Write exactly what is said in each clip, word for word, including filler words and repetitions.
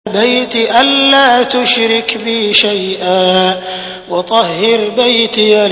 بيت ألا تشرك بي شيئا وطهر بيتي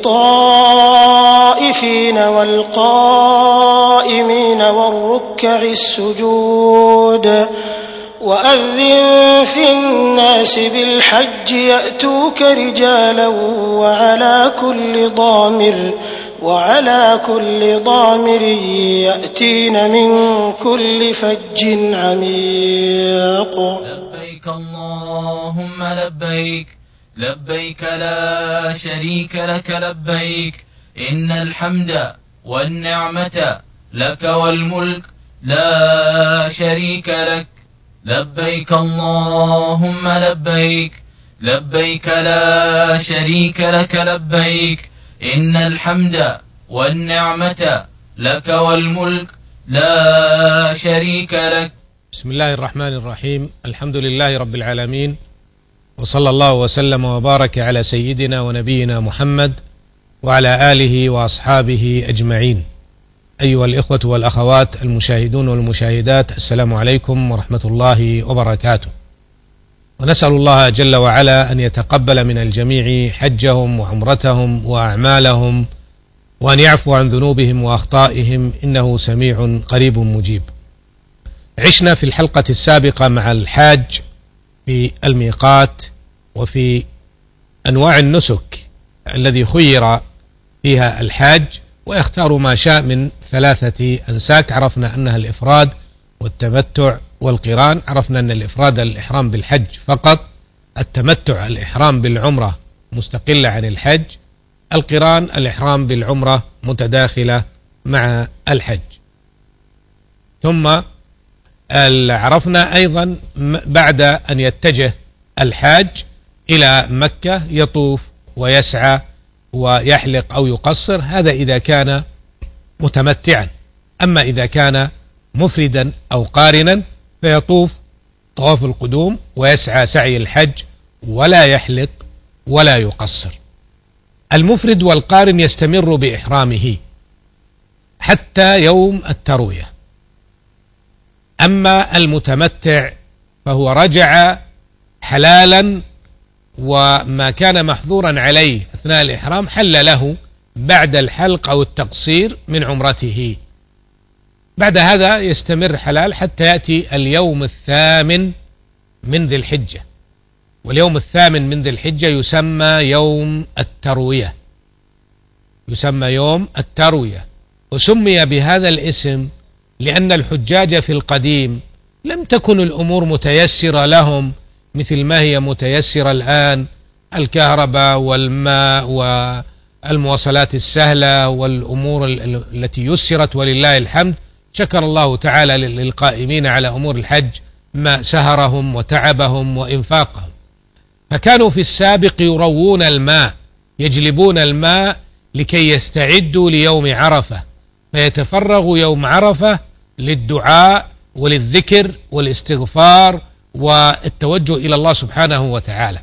للطائفين والقائمين والركع السجود وأذن في الناس بالحج يأتوك رجالا وعلى كل ضامر وعلى كل ضامر يأتين من كل فج عميق. لبيك اللهم لبيك لبيك لا شريك لك لبيك إن الحمد والنعمة لك والملك لا شريك لك. لبيك اللهم لبيك لبيك لا شريك لك لبيك إن الحمد والنعمة لك والملك لا شريك لك. بسم الله الرحمن الرحيم. الحمد لله رب العالمين، وصلى الله وسلم وبارك على سيدنا ونبينا محمد وعلى آله وأصحابه أجمعين. أيها الإخوة والأخوات المشاهدون والمشاهدات، السلام عليكم ورحمة الله وبركاته، ونسأل الله جل وعلا أن يتقبل من الجميع حجهم وعمرتهم وأعمالهم، وأن يعفو عن ذنوبهم وأخطائهم، إنه سميع قريب مجيب. عشنا في الحلقة السابقة مع الحاج في الميقات وفي أنواع النسك الذي خير فيها الحاج، ويختار ما شاء من ثلاثة أنساك. عرفنا أنها الإفراد والتمتع والقران. عرفنا أن الإفراد الإحرام بالحج فقط، التمتع الإحرام بالعمرة مستقلة عن الحج، القران الإحرام بالعمرة متداخلة مع الحج. ثم عرفنا أيضا بعد أن يتجه الحاج إلى مكة يطوف ويسعى ويحلق أو يقصر، هذا إذا كان متمتعا. أما إذا كان مفردا أو قارنا فيطوف طواف القدوم ويسعى سعي الحج ولا يحلق ولا يقصر. المفرد والقارن يستمر بإحرامه حتى يوم التروية. أما المتمتع فهو رجع حلالا، وما كان محظورا عليه أثناء الإحرام حل له بعد الحلق أو التقصير من عمرته. بعد هذا يستمر حلال حتى يأتي اليوم الثامن من ذي الحجة، واليوم الثامن من ذي الحجة يسمى يوم التروية، يسمى يوم التروية. وسمي بهذا الاسم لأن الحجاج في القديم لم تكن الأمور متيسرة لهم مثل ما هي متيسرة الآن، الكهرباء والماء والمواصلات السهلة والأمور التي يسرت ولله الحمد. شكر الله تعالى للقائمين على أمور الحج ما سهرهم وتعبهم وإنفاقهم. فكانوا في السابق يروون الماء، يجلبون الماء لكي يستعدوا ليوم عرفة، فيتفرغوا يوم عرفة للدعاء وللذكر والاستغفار والتوجه إلى الله سبحانه وتعالى.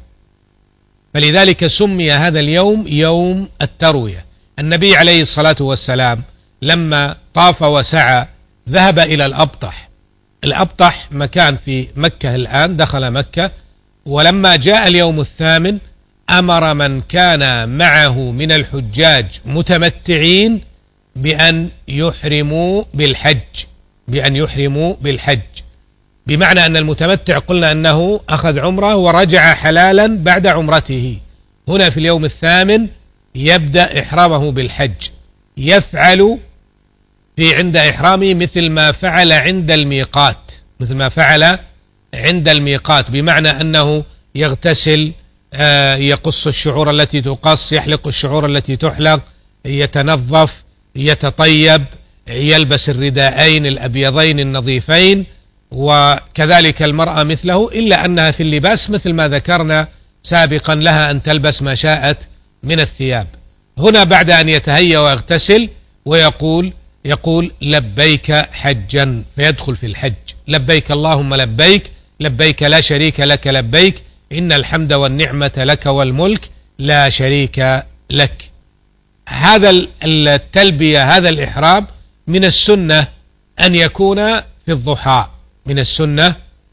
فلذلك سمي هذا اليوم يوم التروية. النبي عليه الصلاة والسلام لما طاف وسعى ذهب إلى الأبطح. الأبطح مكان في مكة الآن، دخل مكة، ولما جاء اليوم الثامن أمر من كان معه من الحجاج متمتعين بأن يحرموا بالحج، بأن يحرموا بالحج، بمعنى أن المتمتع قلنا أنه أخذ عمره ورجع حلالا بعد عمرته. هنا في اليوم الثامن يبدأ إحرامه بالحج، يفعل في عند إحرامه مثل ما فعل عند الميقات، مثل ما فعل عند الميقات، بمعنى أنه يغتسل، يقص الشعور التي تقص، يحلق الشعور التي تحلق، يتنظف، يتطيب، يلبس الرداءين الأبيضين النظيفين، وكذلك المرأة مثله، إلا أنها في اللباس مثل ما ذكرنا سابقا لها أن تلبس ما شاءت من الثياب. هنا بعد أن يتهيأ ويغتسل ويقول يقول لبيك حجا، فيدخل في الحج. لبيك اللهم لبيك لبيك لا شريك لك لبيك إن الحمد والنعمة لك والملك لا شريك لك. هذا التلبية، هذا الإحرام من السنة أن يكون في الضحى، من السنة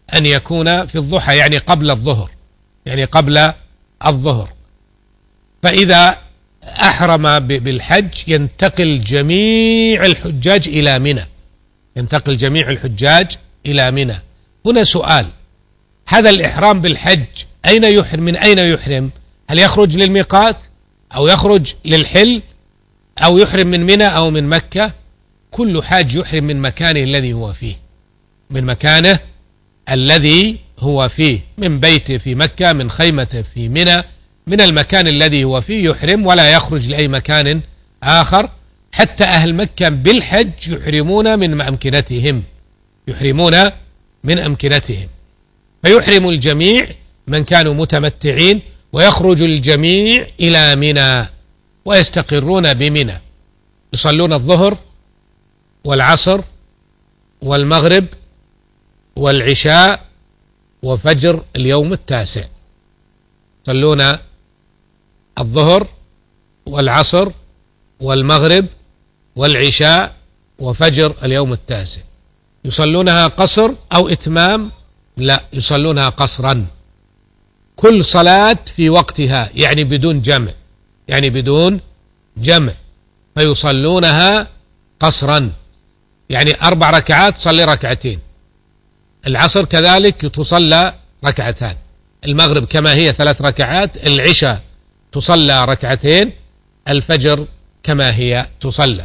أن يكون في الضحى يعني قبل الظهر، يعني قبل الظهر. فإذا أحرم بالحج ينتقل جميع الحجاج إلى منى، ينتقل جميع الحجاج إلى منى. هنا سؤال: هذا الإحرام بالحج أين يحرم؟ من أين يحرم؟ هل يخرج للميقات أو يخرج للحل أو يحرم من منى أو من مكة؟ كل حاج يحرم من مكانه الذي هو فيه، من مكانه الذي هو فيه، من بيته في مكة، من خيمته في منى، من المكان الذي هو فيه يحرم، ولا يخرج لأي مكان آخر. حتى أهل مكة بالحج يحرمون من أمكنتهم، يحرمون من أمكنتهم، فيحرم الجميع من كانوا متمتعين، ويخرج الجميع إلى منى ويستقرون بمنى، يصلون الظهر والعصر والمغرب والعشاء وفجر اليوم التاسع، يصلون الظهر والعصر والمغرب والعشاء وفجر اليوم التاسع. يصلونها قصر أو إتمام؟ لا، يصلونها قصرا، كل صلاة في وقتها، يعني بدون جمع، يعني بدون جمع، فيصلونها قصرا، يعني أربع ركعات صلي ركعتين، العصر كذلك تصلى ركعتان، المغرب كما هي ثلاث ركعات، العشاء تصلى ركعتين، الفجر كما هي تصلى.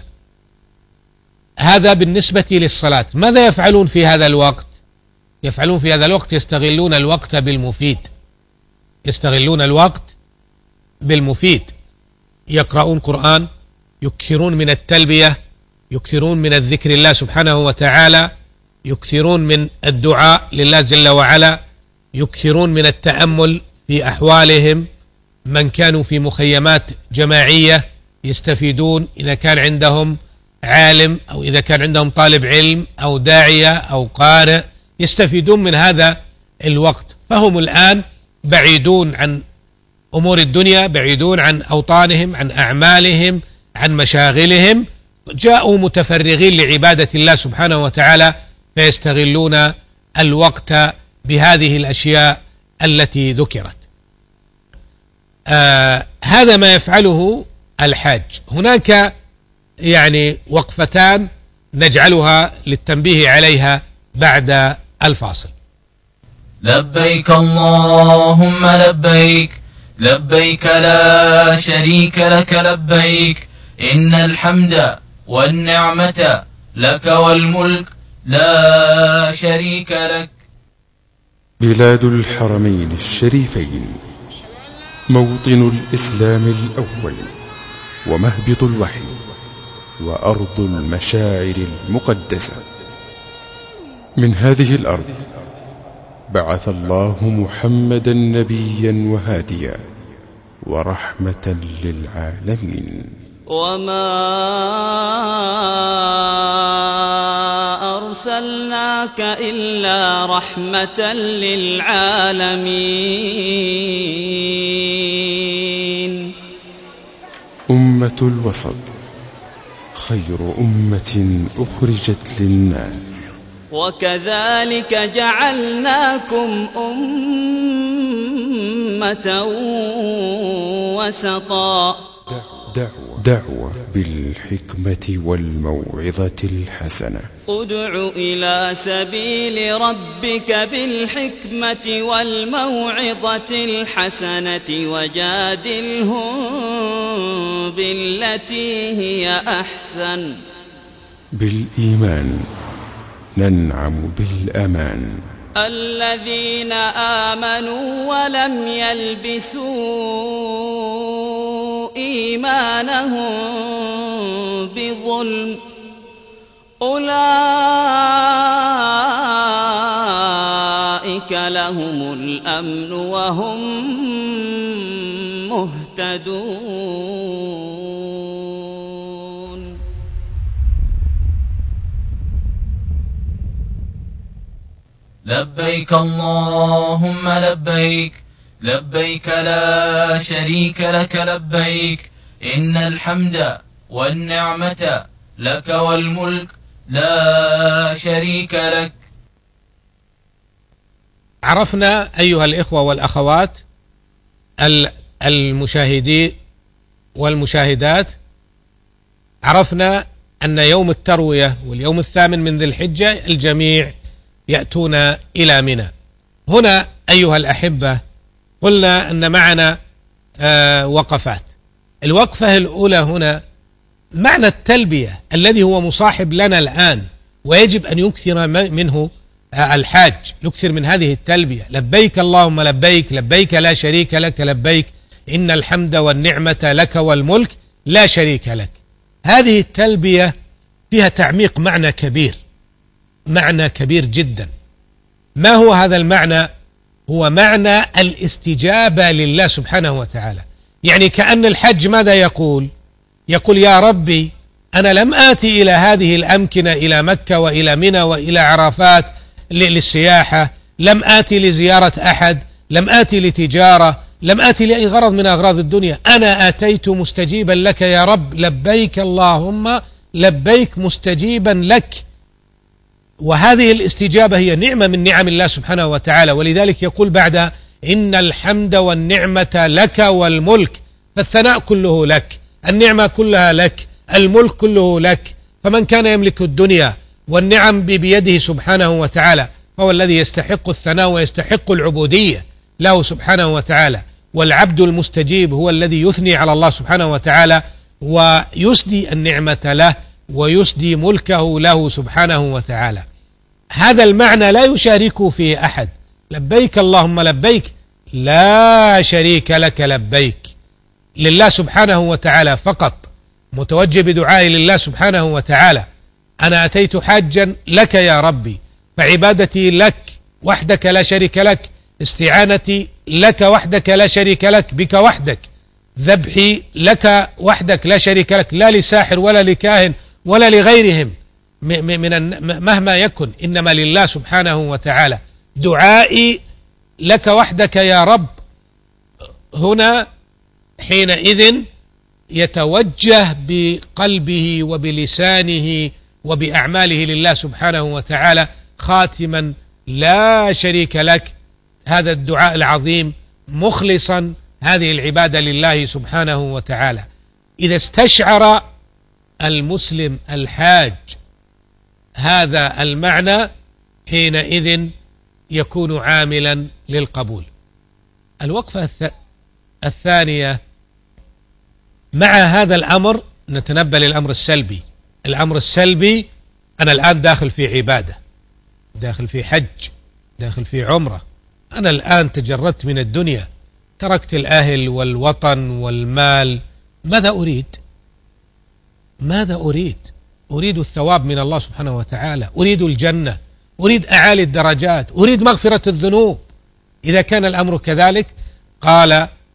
هذا بالنسبة للصلاة. ماذا يفعلون في هذا الوقت؟ يفعلون في هذا الوقت يستغلون الوقت بالمفيد، يستغلون الوقت بالمفيد، يقرؤون قرآن، يكثرون من التلبية، يكثرون من الذكر الله سبحانه وتعالى، يكثرون من الدعاء لله جل وعلا، يكثرون من التأمل في أحوالهم. من كانوا في مخيمات جماعية يستفيدون، إذا كان عندهم عالم أو إذا كان عندهم طالب علم أو داعية أو قارئ، يستفيدون من هذا الوقت. فهم الآن بعيدون عن أمور الدنيا، بعيدون عن أوطانهم، عن أعمالهم، عن مشاغلهم، جاءوا متفرغين لعبادة الله سبحانه وتعالى، فيستغلون الوقت بهذه الأشياء التي ذكرت. آه هذا ما يفعله الحاج. هناك يعني وقفتان نجعلها للتنبيه عليها بعد الفاصل. لبيك اللهم لبيك، لبيك لا شريك لك لبيك، إن الحمد والنعمة لك والملك لا شريك لك. بلاد الحرمين الشريفين موطن الإسلام الأول، ومهبط الوحي، وأرض المشاعر المقدسة. من هذه الأرض بعث الله محمدا نبيا وهاديا ورحمة للعالمين. وما أرسلناك إلا رحمة للعالمين. أمة الوسط خير أمة أخرجت للناس، وكذلك جعلناكم أمة وسطا. دعوة, دعوة بالحكمة والموعظة الحسنة. ادع إلى سبيل ربك بالحكمة والموعظة الحسنة وجادلهم بالتي هي أحسن. بالإيمان ننعم بالأمان. الذين آمنوا ولم يلبسوا إيمانهم بظلم أولئك لهم الأمن وهم مهتدون. لبيك اللهم لبيك، لبيك لا شريك لك لبيك، إن الحمد والنعمة لك والملك لا شريك لك. عرفنا أيها الإخوة والأخوات المشاهدين والمشاهدات، عرفنا أن يوم التروية واليوم الثامن من ذي الحجة الجميع يأتون إلى منى. هنا أيها الأحبة قلنا أن معنا آه وقفات. الوقفة الأولى هنا معنى التلبية الذي هو مصاحب لنا الآن، ويجب أن يكثر منه الحاج، يكثر من هذه التلبية: لبيك اللهم لبيك، لبيك لا شريك لك لبيك، إن الحمد والنعمة لك والملك لا شريك لك. هذه التلبية فيها تعميق معنى كبير، معنى كبير جدا. ما هو هذا المعنى؟ هو معنى الاستجابة لله سبحانه وتعالى. يعني كأن الحج ماذا يقول؟ يقول يا ربي أنا لم آتي إلى هذه الأمكنة، إلى مكة وإلى منى وإلى عرفات للسياحة، لم آتي لزيارة أحد، لم آتي لتجارة، لم آتي لأي غرض من أغراض الدنيا. أنا آتيت مستجيبا لك يا رب، لبيك اللهم لبيك، مستجيبا لك. وهذه الاستجابة هي نعمة من نعم الله سبحانه وتعالى، ولذلك يقول بعد إن الحمد والنعمة لك والملك، فالثناء كله لك، النعمة كلها لك، الملك كله لك. فمن كان يملك الدنيا والنعم بيده سبحانه وتعالى فهو الذي يستحق الثناء ويستحق العبودية له سبحانه وتعالى. والعبد المستجيب هو الذي يثني على الله سبحانه وتعالى ويسدي النعمة له ويسدي ملكه له سبحانه وتعالى. هذا المعنى لا يشاركه فيه أحد. لبيك اللهم لبيك لا شريك لك لبيك، لله سبحانه وتعالى فقط، متوجه بدعائي لله سبحانه وتعالى. أنا أتيت حاجا لك يا ربي، فعبادتي لك وحدك لا شريك لك، استعانتي لك وحدك لا شريك لك، بك وحدك، ذبحي لك وحدك لا شريك لك، لا لساحر ولا لكاهن ولا لغيرهم من مهما يكن، إنما لله سبحانه وتعالى. دعائي لك وحدك يا رب. هنا حينئذ يتوجه بقلبه وبلسانه وبأعماله لله سبحانه وتعالى خاتما لا شريك لك، هذا الدعاء العظيم، مخلصا هذه العبادة لله سبحانه وتعالى. إذا استشعر المسلم الحاج هذا المعنى حينئذ يكون عاملا للقبول. الوقفة الثانية مع هذا الأمر نتنبه للأمر السلبي. الأمر السلبي: أنا الآن داخل في عبادة، داخل في حج، داخل في عمرة، أنا الآن تجردت من الدنيا، تركت الأهل والوطن والمال، ماذا أريد؟ ماذا أريد؟ أريد الثواب من الله سبحانه وتعالى، أريد الجنة، أريد أعالي الدرجات، أريد مغفرة الذنوب. إذا كان الأمر كذلك قال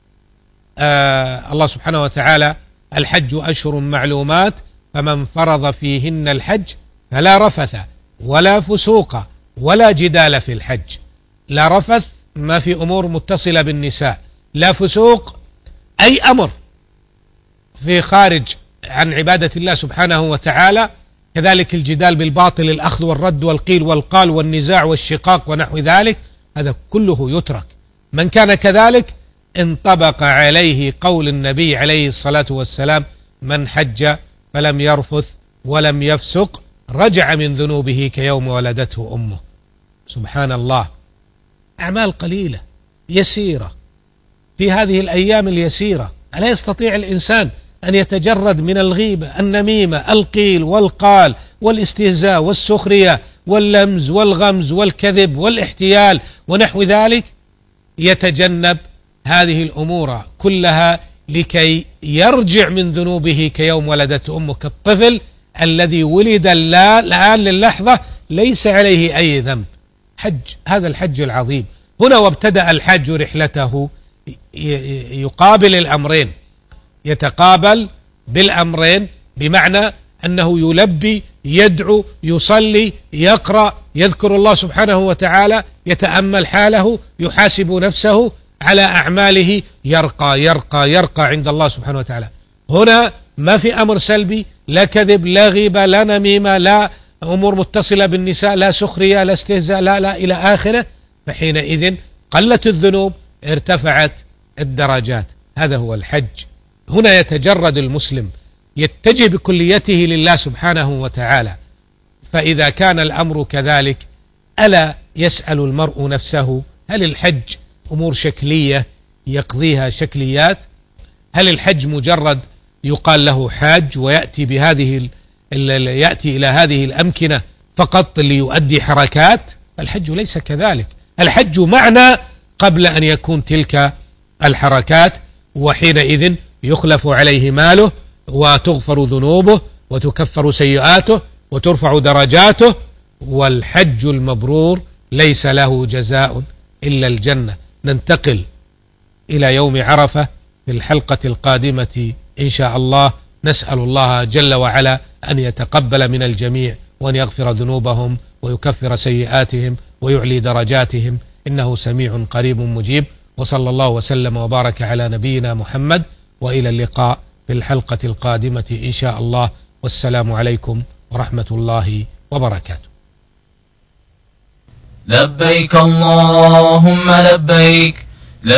آه الله سبحانه وتعالى: الحج أشهر معلومات فمن فرض فيهن الحج فلا رفث ولا فسوق ولا جدال في الحج. لا رفث ما في أمور متصلة بالنساء، لا فسوق أي أمر في خارج عن عبادة الله سبحانه وتعالى، كذلك الجدال بالباطل، الأخذ والرد والقيل والقال والنزاع والشقاق ونحو ذلك، هذا كله يترك. من كان كذلك انطبق عليه قول النبي عليه الصلاة والسلام: من حج فلم يرفث ولم يفسق رجع من ذنوبه كيوم ولدته أمه. سبحان الله، أعمال قليلة يسيرة في هذه الأيام اليسيرة. ألا يستطيع الإنسان أن يتجرد من الغيبة، النميمة، القيل والقال والاستهزاء والسخرية واللمز والغمز والكذب والاحتيال ونحو ذلك؟ يتجنب هذه الأمور كلها لكي يرجع من ذنوبه كيوم ولدته أمه، كالطفل الذي ولد الآن للحظة ليس عليه أي ذنب. حج، هذا الحج العظيم. هنا وابتدأ الحج رحلته يقابل الأمرين، يتقابل بالأمرين، بمعنى أنه يلبي، يدعو، يصلي، يقرأ، يذكر الله سبحانه وتعالى، يتأمل حاله، يحاسب نفسه على أعماله، يرقى يرقى يرقى عند الله سبحانه وتعالى. هنا ما في أمر سلبي، لا كذب، لا غيبة، لا نميمة، لا أمور متصلة بالنساء، لا سخرية، لا استهزاء، لا لا إلى آخره. فحينئذ قلت الذنوب، ارتفعت الدرجات. هذا هو الحج. هنا يتجرد المسلم، يتجه بكليته لله سبحانه وتعالى. فإذا كان الأمر كذلك ألا يسأل المرء نفسه: هل الحج أمور شكلية يقضيها شكليات؟ هل الحج مجرد يقال له حاج ويأتي بهذه يأتي إلى هذه الأمكنة فقط ليؤدي حركات؟ الحج ليس كذلك. الحج معنى قبل أن يكون تلك الحركات، وحينئذ يخلف عليه ماله وتغفر ذنوبه وتكفر سيئاته وترفع درجاته. والحج المبرور ليس له جزاء إلا الجنة. ننتقل إلى يوم عرفة في الحلقة القادمة إن شاء الله. نسأل الله جل وعلا أن يتقبل من الجميع وأن يغفر ذنوبهم ويكفر سيئاتهم ويعلي درجاتهم، إنه سميع قريب مجيب. وصلى الله وسلم وبارك على نبينا محمد، وإلى اللقاء في الحلقة القادمة إن شاء الله، والسلام عليكم ورحمة الله وبركاته. لبيك اللهم لبيك